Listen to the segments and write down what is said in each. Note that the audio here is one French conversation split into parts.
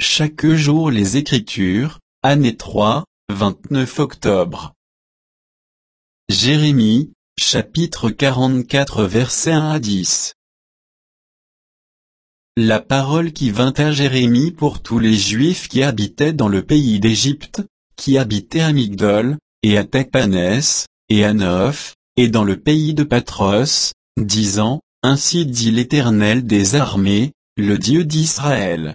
chaque jour les Écritures, année 3, 29 octobre. Jérémie, chapitre 44 versets 1 à 10. La parole qui vint à Jérémie pour tous les Juifs qui habitaient dans le pays d'Égypte, qui habitaient à Migdol, et à Tapanès, et à Noph, et dans le pays de Patros, disant, Ainsi dit l'Éternel des armées, le Dieu d'Israël.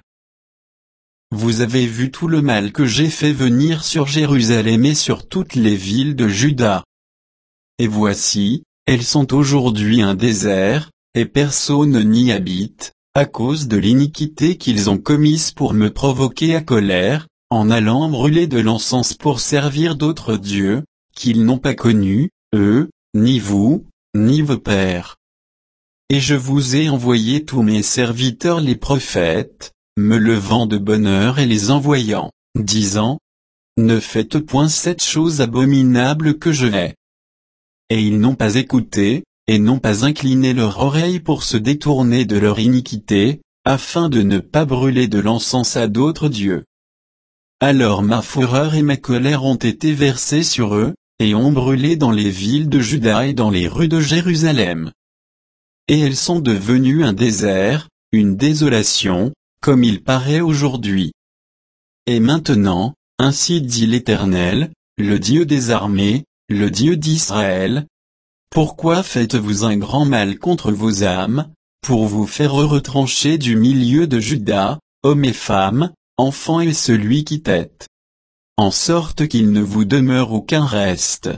Vous avez vu tout le mal que j'ai fait venir sur Jérusalem et sur toutes les villes de Juda. Et voici, elles sont aujourd'hui un désert, et personne n'y habite, à cause de l'iniquité qu'ils ont commise pour me provoquer à colère, en allant brûler de l'encens pour servir d'autres dieux, qu'ils n'ont pas connus, eux, ni vous, ni vos pères. Et je vous ai envoyé tous mes serviteurs les prophètes, me levant de bonne heure et les envoyant, disant, Ne faites point cette chose abominable que je hais. Et ils n'ont pas écouté, et n'ont pas incliné leur oreille pour se détourner de leur iniquité, afin de ne pas brûler de l'encens à d'autres dieux. Alors ma fureur et ma colère ont été versées sur eux, et ont brûlé dans les villes de Juda et dans les rues de Jérusalem. Et elles sont devenues un désert, une désolation, comme il paraît aujourd'hui. Et maintenant, ainsi dit l'Éternel, le Dieu des armées, le Dieu d'Israël, pourquoi faites-vous un grand mal contre vos âmes, pour vous faire retrancher du milieu de Juda, hommes et femmes, enfants et celui qui tête, en sorte qu'il ne vous demeure aucun reste.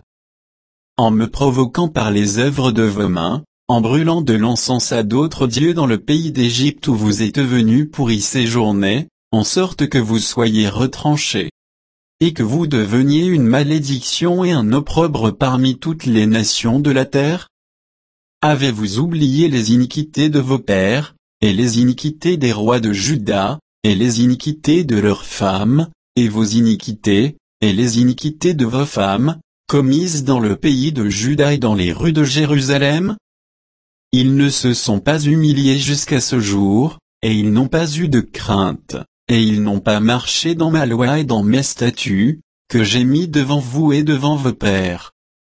En me provoquant par les œuvres de vos mains, en brûlant de l'encens à d'autres dieux dans le pays d'Égypte où vous êtes venus pour y séjourner, en sorte que vous soyez retranchés, et que vous deveniez une malédiction et un opprobre parmi toutes les nations de la terre? Avez-vous oublié les iniquités de vos pères, et les iniquités des rois de Juda, et les iniquités de leurs femmes, et vos iniquités, et les iniquités de vos femmes, commises dans le pays de Juda et dans les rues de Jérusalem? Ils ne se sont pas humiliés jusqu'à ce jour, et ils n'ont pas eu de crainte, et ils n'ont pas marché dans ma loi et dans mes statuts, que j'ai mis devant vous et devant vos pères.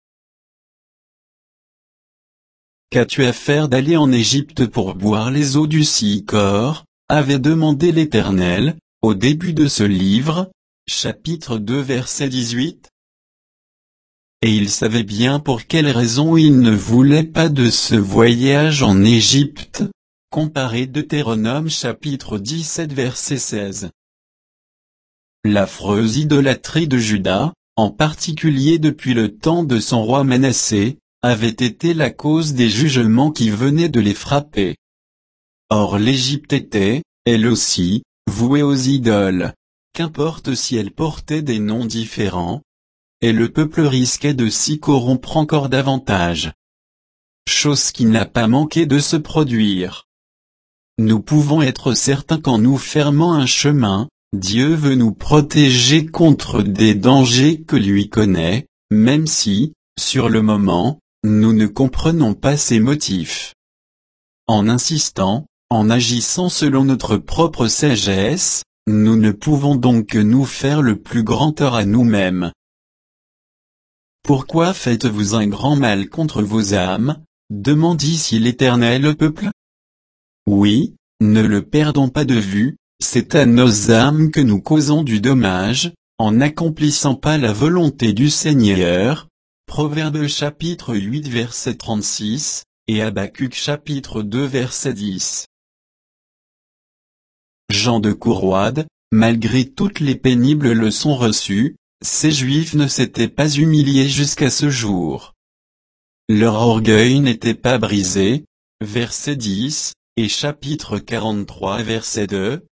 Qu'as-tu à faire d'aller en Égypte pour boire les eaux du Sicor, avait demandé l'Éternel, au début de ce livre, chapitre 2 verset 18. Et il savait bien pour quelle raison il ne voulait pas de ce voyage en Égypte. Comparé Deutéronome chapitre 17 verset 16. L'affreuse idolâtrie de Juda, en particulier depuis le temps de son roi Manassé, avait été la cause des jugements qui venaient de les frapper. Or l'Égypte était, elle aussi, vouée aux idoles, qu'importe si elle portait des noms différents, et le peuple risquait de s'y corrompre encore davantage. Chose qui n'a pas manqué de se produire. Nous pouvons être certains qu'en nous fermant un chemin, Dieu veut nous protéger contre des dangers que lui connaît, même si, sur le moment, nous ne comprenons pas ses motifs. En insistant, en agissant selon notre propre sagesse, nous ne pouvons donc que nous faire le plus grand tort à nous-mêmes. Pourquoi faites-vous un grand mal contre vos âmes, demande ici l'Éternel au peuple? Oui, ne le perdons pas de vue, c'est à nos âmes que nous causons du dommage, en n'accomplissant pas la volonté du Seigneur. Proverbe chapitre 8 verset 36, et Habacuc chapitre 2 verset 10. Jean de Courroide, malgré toutes les pénibles leçons reçues, ces Juifs ne s'étaient pas humiliés jusqu'à ce jour. Leur orgueil n'était pas brisé, verset 10, et chapitre 43 verset 2,